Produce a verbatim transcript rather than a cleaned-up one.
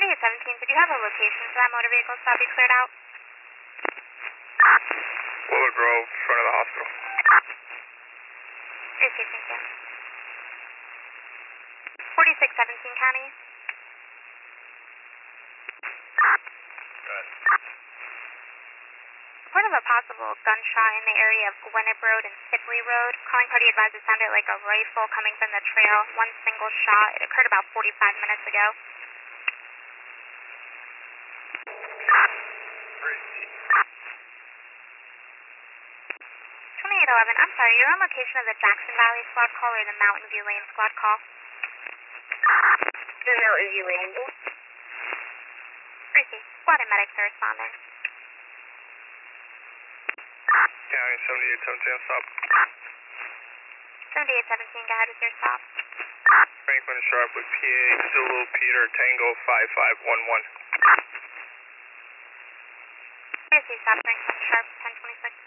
seventy-eight seventeen, did you have a location for that motor vehicle stop you cleared out? Willow Grove, front of the hospital. Received, thank you. forty-six seventeen County. Good. Report of a possible gunshot in the area of Gwinnett Road and Sibley Road. Calling party advised it sounded like a rifle coming from the trail. One single shot. It occurred about forty-five minutes ago. twenty-eight eleven, I'm sorry, you're on location of the Jackson Valley squad call or the Mountain View Lane squad call? The Mountain View Lane. Received. Squad and medics are responding. County seventy-eight seventeen, stop. seventy-eight seventeen, go ahead with your stop. Franklin Sharp with P A, Zulu Peter Tango five five one one. Received, stop Franklin Sharp, ten twenty-six.